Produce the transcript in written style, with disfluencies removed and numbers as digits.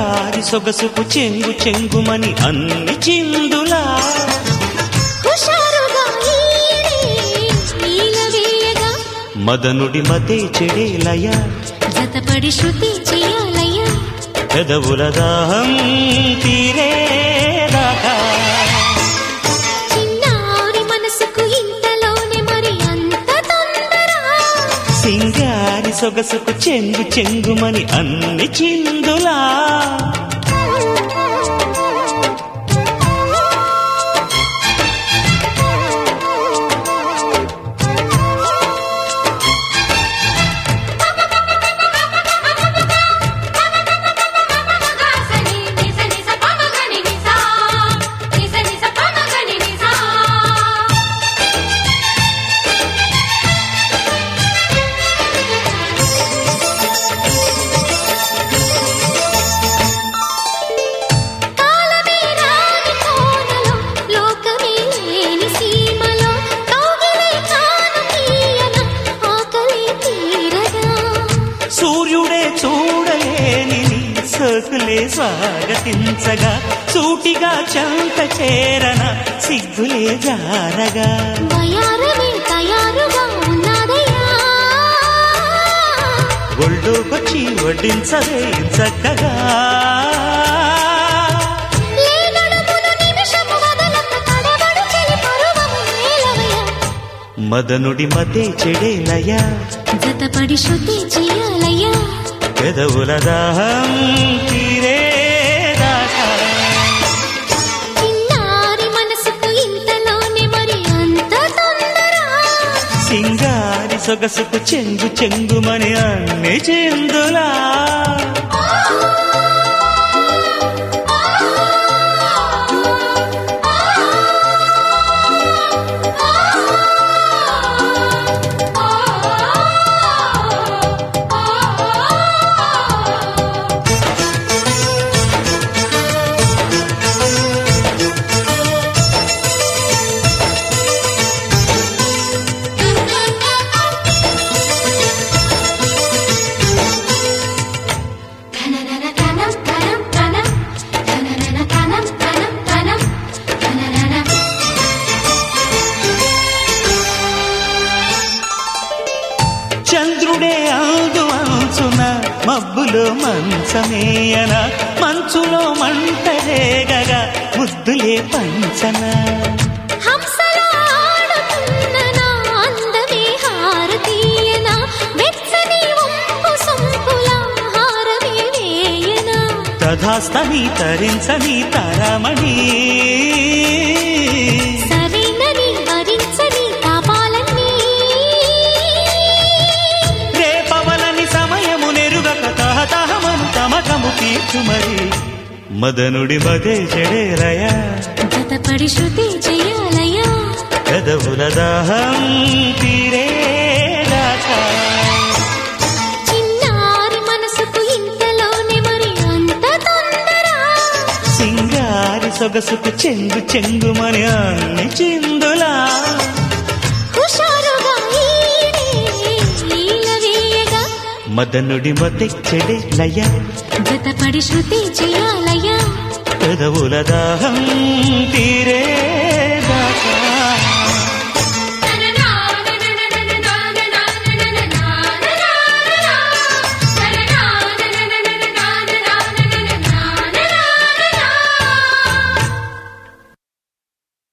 సింగారి సొగసుకు చెంగు చెంగుమని అన్ని చిందులా మదనుడి మతే చెడేలయ జతపడి శృతి చేయాలయ పెదవుల దాహం తీరేదాకా చిన్నారి మనసుకు ఇంతలోనే మరి అంత తొందర సింగారి సొగసుకు చెంగు చెంగుమని అన్ని చిందులా సోకులే స్వాగతించగా సూటిగా చంత చేరన సిగ్గులే జారగా వయారమే తయారుగా ఉన్నదయ్యా ఒళ్ళోకొచ్చి వడ్డించదే చక్కగా మదనుడి మతే చెడేలయ జతపడి శృతి చేయాలయ్యా పెదవుల దాహం తీరేదాకా చిన్నారి మనసుకు ఇంతలోనే మరి అంత తొందర సింగారి సొగసుకు చెంగు చెంగుమని అన్ని చిందులా చంద్రుడే ఆదు అంచున మబ్బులో మంచమేయన మంచులో మంట రేగగా ముద్దులే పంచన హంసలా ఆడుతున్న నా అందమే హారతీయన వెచ్చని వంపు సొంపుల హారమే వేయన తధాస్తని తరించని తారామణి సరేనని వరించని తాపాలన్నీ రేపవలని సమయము నెరుగక తహతహమను తమకము తీర్చుమరి మదనుడి మదే చెడేలయ జతపడి శృతి చేయాలయ్యా పెదవుల దాహం తీరేదాకా చిన్నారి మనసుకు ఇంతలోనే మరి అంత తొందర సింగారి సొగసుకు చెంగు చెంగుమని అన్ని చిందులా హుషారుగా లీల వేయగా మదనుడి మతే చెడేలయ జతపడి శృతి చేయాలయ్యా పెదవుల దాహం తీరే